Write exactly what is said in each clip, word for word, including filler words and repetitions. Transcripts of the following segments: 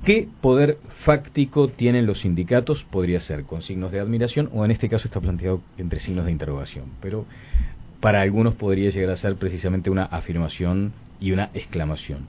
¿Qué poder fáctico tienen los sindicatos? Podría ser con signos de admiración o en este caso está planteado entre signos de interrogación, pero para algunos podría llegar a ser precisamente una afirmación y una exclamación.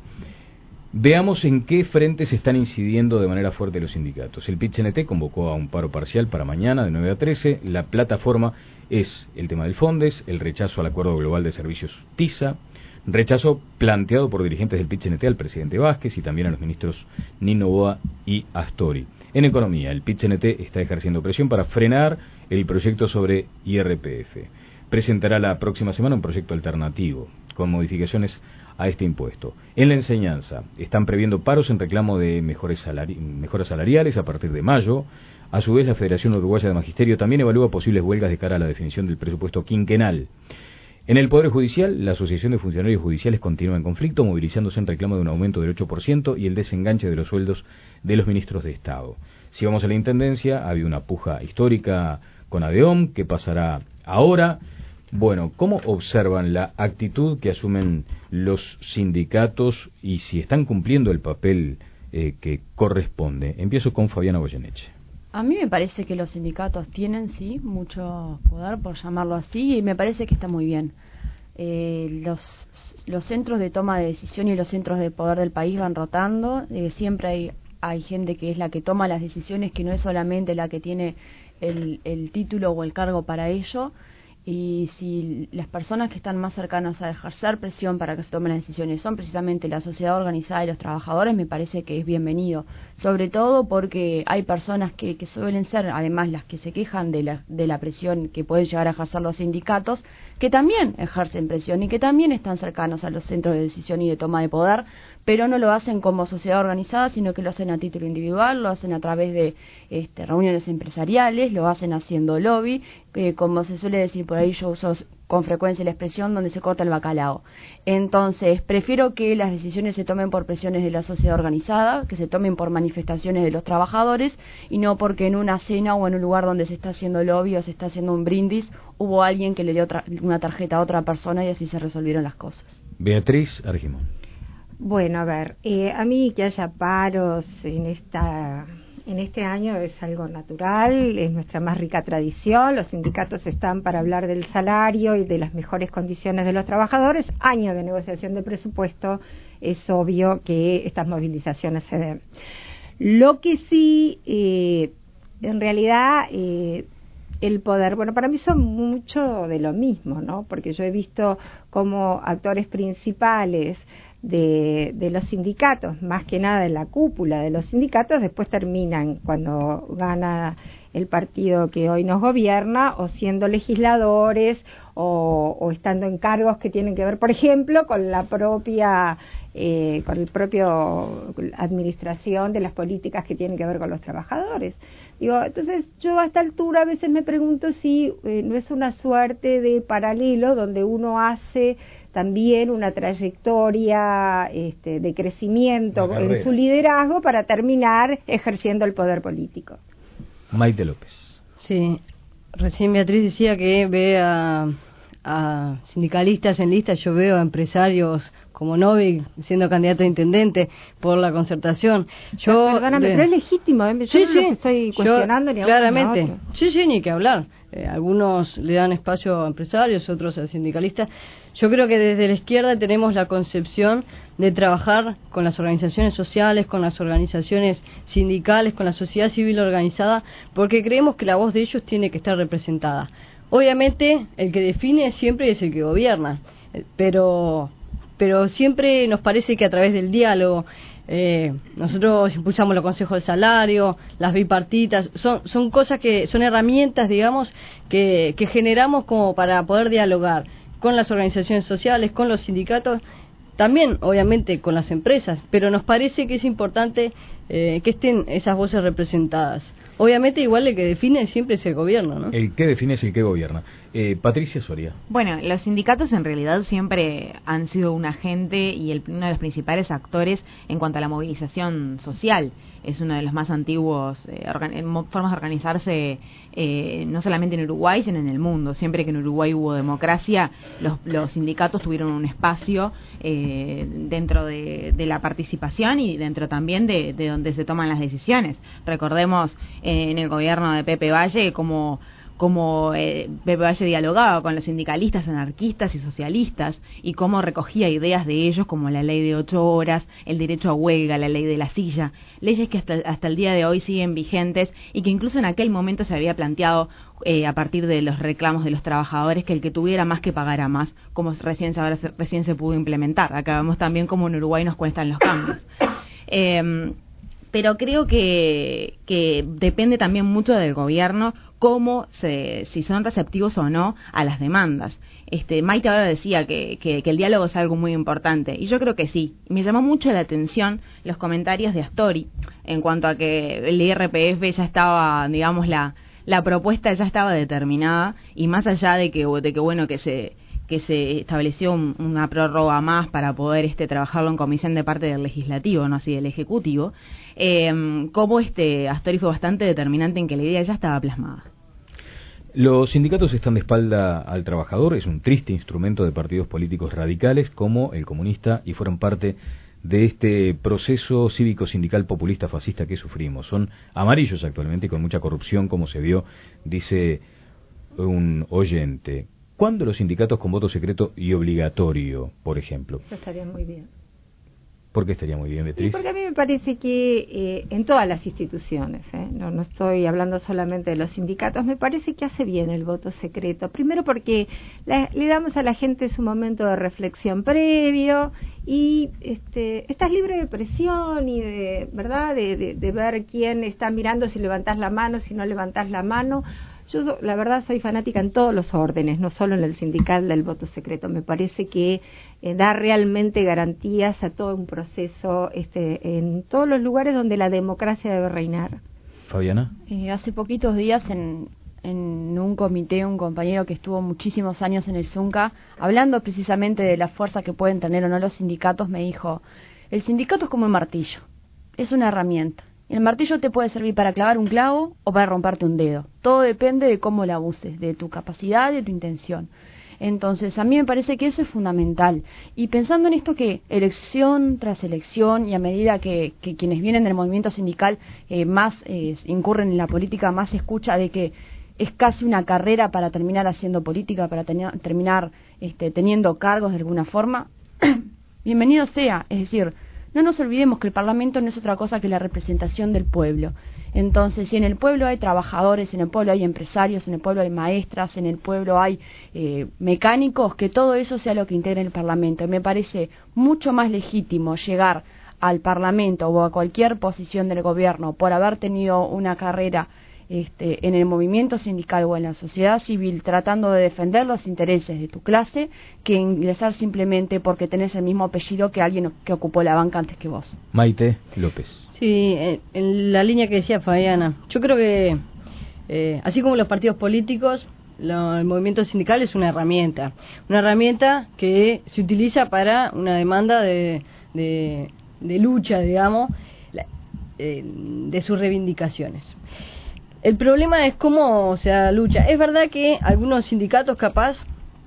Veamos en qué frentes están incidiendo de manera fuerte los sindicatos. El P I T C N T convocó a un paro parcial para mañana de nueve a trece. La plataforma es el tema del Fondes, el rechazo al Acuerdo Global de Servicios TISA, rechazo planteado por dirigentes del P I T C N T al presidente Vázquez y también a los ministros Nino Boa y Astori. En economía, el P I T C N T está ejerciendo presión para frenar el proyecto sobre I R P F. Presentará la próxima semana un proyecto alternativo con modificaciones a este impuesto. En la enseñanza, están previendo paros en reclamo de mejores salari- mejoras salariales a partir de mayo. A su vez, la Federación Uruguaya de Magisterio también evalúa posibles huelgas de cara a la definición del presupuesto quinquenal. En el Poder Judicial, la Asociación de Funcionarios Judiciales continúa en conflicto, movilizándose en reclamo de un aumento del ocho por ciento y el desenganche de los sueldos de los ministros de Estado. Si vamos a la Intendencia, ha habido una puja histórica con ADEOM, que pasará ahora. Bueno, ¿cómo observan la actitud que asumen los sindicatos y si están cumpliendo el papel eh, que corresponde? Empiezo con Fabiana Goyeneche. A mí me parece que los sindicatos tienen, sí, mucho poder, por llamarlo así, y me parece que está muy bien. Eh, los, los centros de toma de decisión y los centros de poder del país van rotando. Eh, siempre hay, hay gente que es la que toma las decisiones, que no es solamente la que tiene el, el título o el cargo para ello. Y si las personas que están más cercanas a ejercer presión para que se tomen las decisiones son precisamente la sociedad organizada y los trabajadores, me parece que es bienvenido. Sobre todo porque hay personas que, que suelen ser, además, las que se quejan de la, de la presión que pueden llegar a ejercer los sindicatos, que también ejercen presión y que también están cercanos a los centros de decisión y de toma de poder, pero no lo hacen como sociedad organizada, sino que lo hacen a título individual, lo hacen a través de este, reuniones empresariales, lo hacen haciendo lobby, eh, como se suele decir por ahí, yo uso con frecuencia la expresión donde se corta el bacalao. Entonces, prefiero que las decisiones se tomen por presiones de la sociedad organizada, que se tomen por manifestaciones de los trabajadores, y no porque en una cena o en un lugar donde se está haciendo lobby o se está haciendo un brindis, hubo alguien que le dio otra, una tarjeta a otra persona y así se resolvieron las cosas. Beatriz Argimón. Bueno, a ver, eh, a mí que haya paros en esta en este año es algo natural, es nuestra más rica tradición, los sindicatos están para hablar del salario y de las mejores condiciones de los trabajadores, año de negociación de presupuesto, es obvio que estas movilizaciones se den. Lo que sí, eh, en realidad, eh, el poder, bueno, para mí son mucho de lo mismo, ¿no? Porque yo he visto como actores principales de, de los sindicatos, más que nada en la cúpula de los sindicatos, después terminan cuando gana el partido que hoy nos gobierna, o siendo legisladores, o, o estando en cargos que tienen que ver, por ejemplo, con la propia, eh, con el propio administración de las políticas que tienen que ver con los trabajadores. Digo, entonces yo a esta altura a veces me pregunto si eh, no es una suerte de paralelo donde uno hace también una trayectoria este, de crecimiento en su liderazgo para terminar ejerciendo el poder político. Maite López. Sí, recién Beatriz decía que ve a, a sindicalistas en lista, yo veo a empresarios como Novik siendo candidato a intendente por la Concertación. Yo, Perdóname, de... pero es legítimo, ¿eh? Yo sí, no sí, lo estoy cuestionando yo, ni a claramente. uno ni a otro. Sí, sí, ni que hablar. Eh, algunos le dan espacio a empresarios, otros a sindicalistas. Yo creo que desde la izquierda tenemos la concepción de trabajar con las organizaciones sociales, con las organizaciones sindicales, con la sociedad civil organizada, porque creemos que la voz de ellos tiene que estar representada. Obviamente, el que define siempre es el que gobierna, pero, pero siempre nos parece que a través del diálogo, Eh, nosotros impulsamos los consejos de salario, las bipartitas, son, son cosas que, son herramientas, digamos, que, que generamos como para poder dialogar con las organizaciones sociales, con los sindicatos, también obviamente con las empresas, pero nos parece que es importante eh, que estén esas voces representadas. Obviamente igual el que define siempre es el gobierno, ¿no? El que define es el que gobierna. Eh, Patricia Soria. Bueno, los sindicatos en realidad siempre han sido un agente y el, uno de los principales actores en cuanto a la movilización social. Es uno de los más antiguos eh, organ- formas de organizarse, eh, no solamente en Uruguay, sino en el mundo. Siempre que en Uruguay hubo democracia, los, los sindicatos tuvieron un espacio eh, dentro de, de la participación y dentro también de, de donde se toman las decisiones. Recordemos eh, en el gobierno de Pepe Valle como cómo eh, Pepe Valle dialogaba con los sindicalistas, anarquistas y socialistas, y cómo recogía ideas de ellos como la ley de ocho horas, el derecho a huelga, la ley de la silla, leyes que hasta, hasta el día de hoy siguen vigentes y que incluso en aquel momento se había planteado eh, a partir de los reclamos de los trabajadores que el que tuviera más que pagara más, como recién, ahora se, recién se pudo implementar. Acá vemos también cómo en Uruguay nos cuestan los cambios. Eh, pero creo que, que depende también mucho del gobierno cómo se, si son receptivos o no a las demandas. Este, Maite ahora decía que, que, que el diálogo es algo muy importante, y yo creo que sí. Me llamó mucho la atención los comentarios de Astori en cuanto a que el I R P F ya estaba, digamos, la, la propuesta ya estaba determinada, y más allá de que, de que bueno, que se que se estableció un, una prórroga más para poder este trabajarlo en comisión de parte del legislativo, no así del ejecutivo, eh, como este Astori fue bastante determinante en que la idea ya estaba plasmada. Los sindicatos están de espalda al trabajador, es un triste instrumento de partidos políticos radicales como el comunista, y fueron parte de este proceso cívico-sindical populista fascista que sufrimos. Son amarillos actualmente y con mucha corrupción, como se vio, dice un oyente. ¿Cuándo los sindicatos con voto secreto y obligatorio, por ejemplo? Eso estaría muy bien. ¿Por qué estaría muy bien, Beatriz? Y porque a mí me parece que eh, en todas las instituciones, ¿eh? no, no estoy hablando solamente de los sindicatos, me parece que hace bien el voto secreto. Primero porque la, le damos a la gente su momento de reflexión previo y este, estás libre de presión y de, ¿verdad? De, de, de ver quién está mirando, si levantás la mano, si no levantás la mano. Yo, la verdad, soy fanática en todos los órdenes, no solo en el sindical del voto secreto. Me parece que eh, da realmente garantías a todo un proceso este, en todos los lugares donde la democracia debe reinar. Fabiana. Eh, hace poquitos días en, en un comité, un compañero que estuvo muchísimos años en el Zunca, hablando precisamente de la fuerza que pueden tener o no los sindicatos, me dijo, el sindicato es como el martillo, es una herramienta. El martillo te puede servir para clavar un clavo o para romperte un dedo. Todo depende de cómo la uses, de tu capacidad, de tu intención. Entonces, a mí me parece que eso es fundamental. Y pensando en esto que elección tras elección, y a medida que, que quienes vienen del movimiento sindical eh, más eh, incurren en la política, más se escucha de que es casi una carrera para terminar haciendo política, para ten- terminar este, teniendo cargos de alguna forma, bienvenido sea, es decir, no nos olvidemos que el Parlamento no es otra cosa que la representación del pueblo. Entonces, si en el pueblo hay trabajadores, en el pueblo hay empresarios, en el pueblo hay maestras, en el pueblo hay eh, mecánicos, que todo eso sea lo que integre el Parlamento. Y me parece mucho más legítimo llegar al Parlamento o a cualquier posición del gobierno por haber tenido una carrera Este, en el movimiento sindical o en la sociedad civil tratando de defender los intereses de tu clase que ingresar simplemente porque tenés el mismo apellido que alguien que ocupó la banca antes que vos. Maite López. Sí, en, en la línea que decía Fabiana, yo creo que eh, así como los partidos políticos, lo, el movimiento sindical es una herramienta, una herramienta que se utiliza para una demanda de, de, de lucha, digamos, la, eh, de sus reivindicaciones. El problema es cómo se da la lucha. Es verdad que algunos sindicatos capaz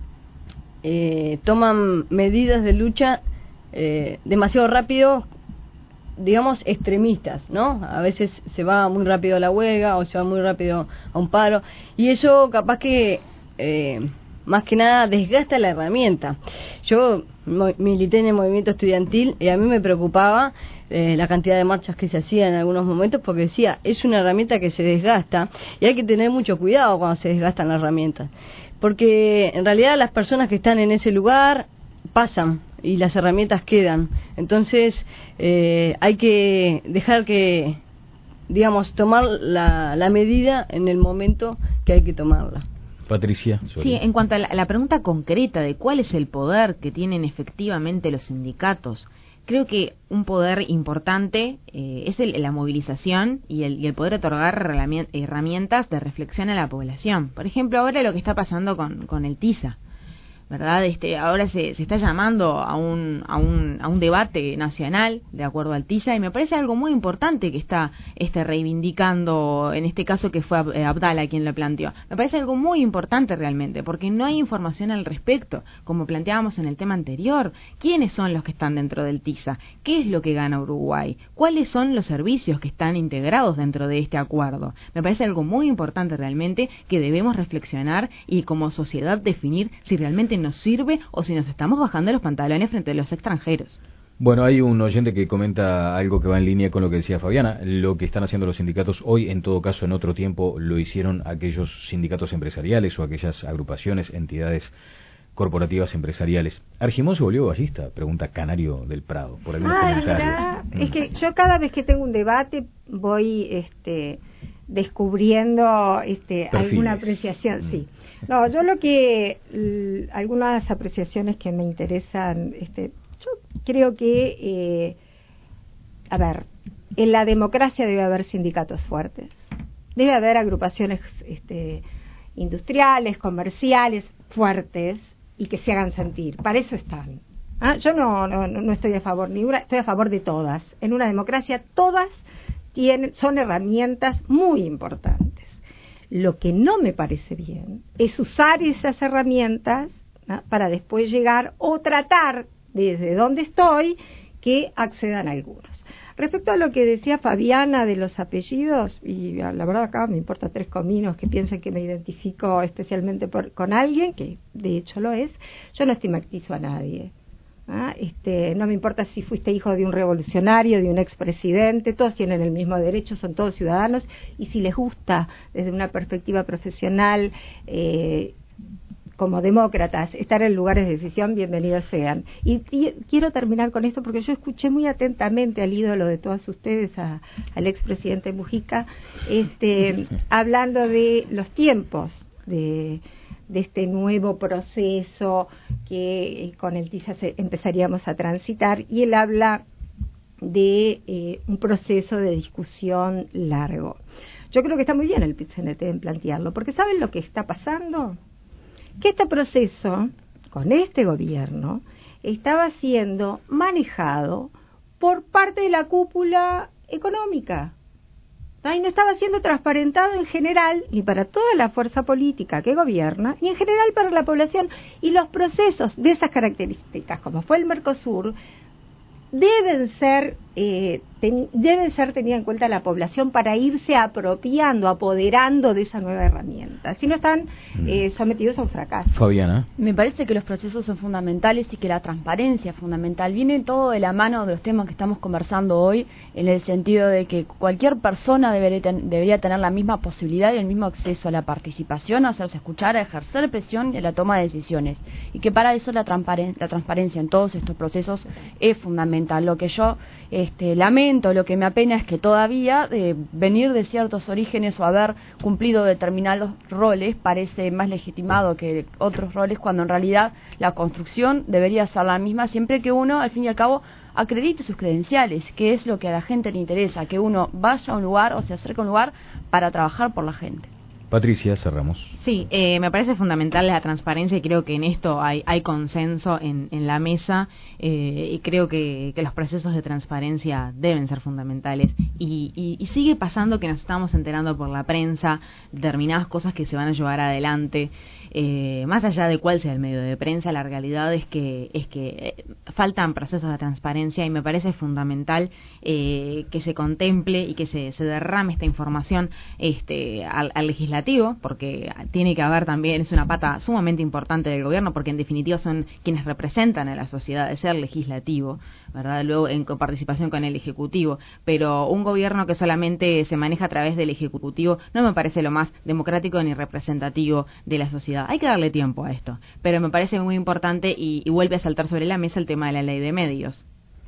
eh, toman medidas de lucha eh, demasiado rápido, digamos extremistas, ¿no? A veces se va muy rápido a la huelga o se va muy rápido a un paro, y eso capaz que eh, más que nada desgasta la herramienta. Yo mo- milité en el movimiento estudiantil y a mí me preocupaba eh, la cantidad de marchas que se hacían en algunos momentos, porque decía, es una herramienta que se desgasta y hay que tener mucho cuidado cuando se desgastan las herramientas, porque en realidad las personas que están en ese lugar pasan y las herramientas quedan. Entonces eh, hay que dejar que, digamos, tomar la, la medida en el momento que hay que tomarla. Patricia. Sí, en cuanto a la, la pregunta concreta de cuál es el poder que tienen efectivamente los sindicatos creo que un poder importante eh, es el, la movilización y el, y el poder otorgar herramientas de reflexión a la población. Por ejemplo, ahora lo que está pasando con, con el TISA, ¿verdad? Este, ahora se, se está llamando a un, a un a un debate nacional de acuerdo al TISA, y me parece algo muy importante que está este reivindicando, en este caso que fue Abdala quien lo planteó. Me parece algo muy importante realmente, porque no hay información al respecto, como planteábamos en el tema anterior. ¿Quiénes son los que están dentro del TISA? ¿Qué es lo que gana Uruguay? ¿Cuáles son los servicios que están integrados dentro de este acuerdo? Me parece algo muy importante realmente, que debemos reflexionar y como sociedad definir si realmente nos sirve o si nos estamos bajando los pantalones frente a los extranjeros. Bueno, hay un oyente que comenta algo que va en línea con lo que decía Fabiana. Lo que están haciendo los sindicatos hoy, en todo caso, en otro tiempo, lo hicieron aquellos sindicatos empresariales o aquellas agrupaciones, entidades corporativas empresariales. ¿Argimón se volvió gallista? Pregunta Canario del Prado, por algunos ah, comentarios. Mira, mm. Es que yo cada vez que tengo un debate voy este, descubriendo este, alguna apreciación, mm. sí. No, yo lo que, l, algunas apreciaciones que me interesan, este, yo creo que, eh, a ver, en la democracia debe haber sindicatos fuertes, debe haber agrupaciones este, industriales, comerciales, fuertes y que se hagan sentir, para eso están. ¿Ah? Yo no, no, no estoy a favor, ni una, estoy a favor de todas. En una democracia todas tienen, son herramientas muy importantes. Lo que no me parece bien es usar esas herramientas, ¿no?, para después llegar o tratar desde donde estoy que accedan algunos. Respecto a lo que decía Fabiana de los apellidos, y la verdad acá me importa tres cominos que piensen que me identifico especialmente por, con alguien, que de hecho lo es, yo no estigmatizo a nadie. ¿Ah? Este, no me importa si fuiste hijo de un revolucionario, de un expresidente, todos tienen el mismo derecho, son todos ciudadanos, y si les gusta desde una perspectiva profesional, eh, como demócratas, estar en lugares de decisión, bienvenidos sean. Y, y quiero terminar con esto porque yo escuché muy atentamente al ídolo de todas ustedes, a, al expresidente Mujica, este, hablando de los tiempos de de este nuevo proceso que con el TISA se, empezaríamos a transitar, y él habla de eh, un proceso de discusión largo. Yo creo que está muy bien el P I T C N T en plantearlo, porque ¿saben lo que está pasando? Que este proceso, con este gobierno, estaba siendo manejado por parte de la cúpula económica. Y no estaba siendo transparentado en general, ni para toda la fuerza política que gobierna, ni en general para la población. Y los procesos de esas características, como fue el Mercosur, deben ser eh, ten, deben ser tenida en cuenta la población para irse apropiando, apoderando de esa nueva herramienta. Si no están eh, sometidos a un fracaso. Fabiana. Me parece que los procesos son fundamentales y que la transparencia es fundamental. Viene todo de la mano de los temas que estamos conversando hoy, en el sentido de que cualquier persona debería, ten, debería tener la misma posibilidad y el mismo acceso a la participación, a hacerse escuchar, a ejercer presión y a la toma de decisiones. Y que para eso la, transparen- la transparencia en todos estos procesos es fundamental. Lo que yo este, lamento, lo que me apena es que todavía eh, venir de ciertos orígenes o haber cumplido determinados roles parece más legitimado que otros roles, cuando en realidad la construcción debería ser la misma siempre que uno, al fin y al cabo, acredite sus credenciales, que es lo que a la gente le interesa, que uno vaya a un lugar o se acerque a un lugar para trabajar por la gente. Patricia, cerramos. Sí, eh, me parece fundamental la transparencia y creo que en esto hay, hay consenso en, en la mesa eh, y creo que, que los procesos de transparencia deben ser fundamentales y, y, y sigue pasando que nos estamos enterando por la prensa determinadas cosas que se van a llevar adelante, eh, más allá de cuál sea el medio de prensa. La realidad es que es que eh, faltan procesos de transparencia y me parece fundamental eh, que se contemple y que se, se derrame esta información este, al, al legislativo, porque tiene que haber también, es una pata sumamente importante del gobierno, porque en definitiva son quienes representan a la sociedad, de ser legislativo, ¿verdad? Luego en participación con el ejecutivo, pero un gobierno que solamente se maneja a través del ejecutivo no me parece lo más democrático ni representativo de la sociedad. Hay que darle tiempo a esto, pero me parece muy importante y, y vuelve a saltar sobre la mesa el tema de la ley de medios.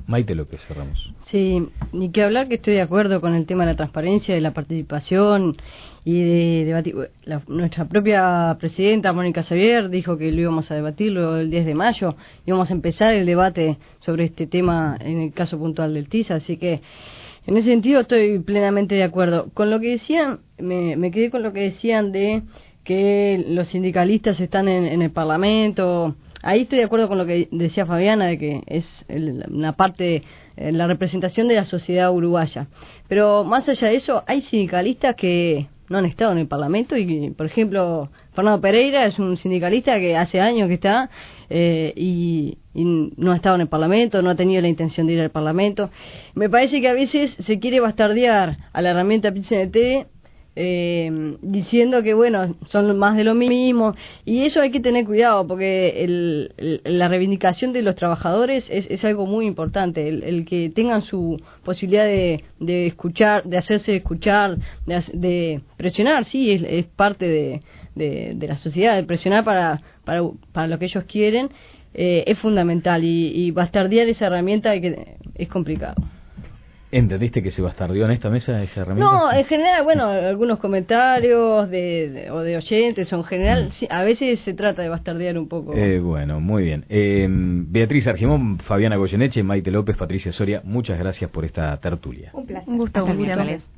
Maite López, cerramos. Sí, ni que hablar que estoy de acuerdo con el tema de la transparencia, de la participación y de debatir. La, nuestra propia presidenta, Mónica Xavier, dijo que lo íbamos a debatir luego del diez de mayo, íbamos a empezar el debate sobre este tema en el caso puntual del TISA, así que en ese sentido estoy plenamente de acuerdo. Con lo que decían, me, me quedé con lo que decían de que los sindicalistas están en, en el Parlamento. Ahí estoy de acuerdo con lo que decía Fabiana, de que es el, una parte, eh, la representación de la sociedad uruguaya. Pero más allá de eso, hay sindicalistas que no han estado en el Parlamento y, por ejemplo, Fernando Pereira es un sindicalista que hace años que está eh, y, y no ha estado en el Parlamento, no ha tenido la intención de ir al Parlamento. Me parece que a veces se quiere bastardear a la herramienta P I C N T Eh, diciendo que bueno, son más de lo mismo, y eso hay que tener cuidado porque el, el, la reivindicación de los trabajadores es, es algo muy importante, el, el que tengan su posibilidad de, de escuchar, de hacerse escuchar, de, de presionar, sí, es, es parte de, de, de la sociedad, de presionar para, para, para lo que ellos quieren, eh, es fundamental, y, y bastardear esa herramienta hay que, es complicado. ¿Entendiste que se bastardeó en esta mesa esa herramienta? No, en general, bueno, algunos comentarios de, de, o de oyentes, o en general, sí, a veces se trata de bastardear un poco. Eh, bueno, muy bien. Eh, Beatriz Argimón, Fabiana Goyeneche, Maite López, Patricia Soria, muchas gracias por esta tertulia. Un placer. Un gusto, Hasta un gusto. miércoles.